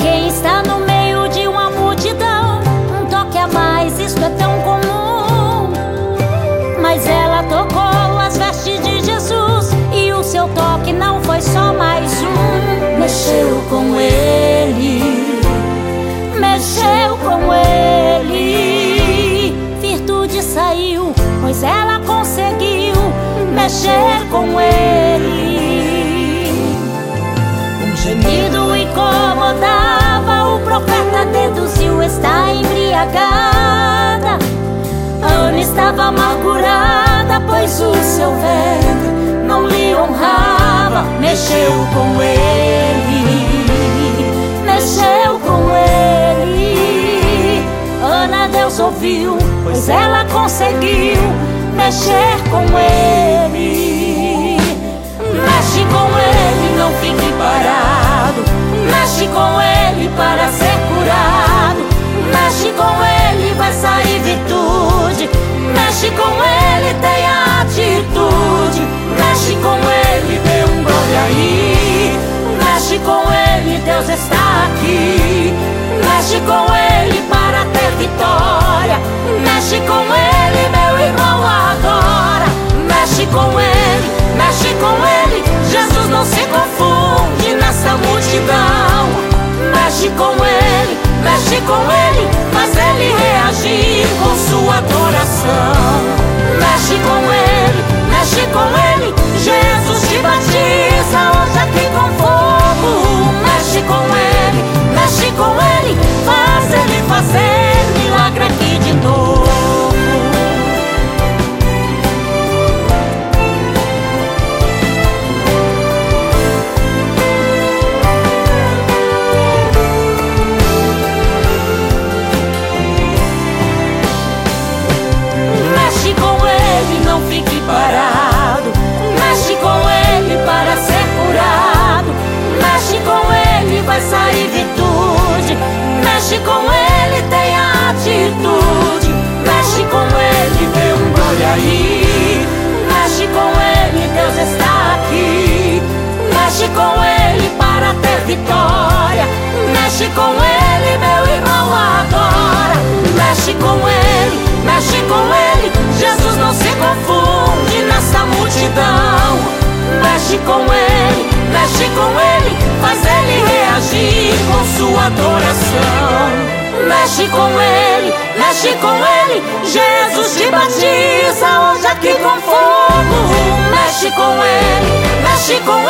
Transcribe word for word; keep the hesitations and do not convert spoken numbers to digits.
quem está no meio de uma multidão, um toque a mais, isso é tão comum. Mas ela tocou as vestes de Jesus e o seu toque não foi só mais um. Mexeu com ele, mexeu com ele, virtude saiu, pois ela conseguiu mexer com ele. Um gemido incomodava, o profeta deduziu: está embriagada. Ana estava amargurada, pois o seu ventre não lhe honrava. Mexeu com ele, mexeu com ele. Ana Deus ouviu, pois ela conseguiu mexer com ele. Mexe com ele, não fique parado. Mexe com ele para ser curado. Mexe com ele, vai sair virtude. Mexe com ele, tenha atitude. Mexe com ele, dê um glória aí. Mexe com ele, Deus está aqui. Mexe com ele para ter vitória. Mexe com ele, meu irmão, agora. Mexe com ele, mexe com ele. Jesus não se confunde nessa multidão. Mexe com ele, mexe com ele, faz ele reagir com sua adoração. Mexe com ele, mexe com ele, Jesus te batiza hoje aqui com fogo. Mexe com ele, mexe com ele, faz ele fazer milagre aqui de novo. Fique parado, mexe com ele para ser curado. Mexe com ele, vai sair virtude. Mexe com ele, tenha atitude. Mexe com ele, dê um glória aí. Mexe com ele, Deus está aqui. Mexe com ele para ter vitória. Mexe com ele, meu irmão, agora. Mexe com ele, mexe com ele, Jesus não se confunde nessa multidão. Mexe com ele, mexe com ele, faz ele reagir com sua adoração. Mexe com ele, mexe com ele, Jesus te batiza hoje aqui com fogo. Mexe com ele, mexe com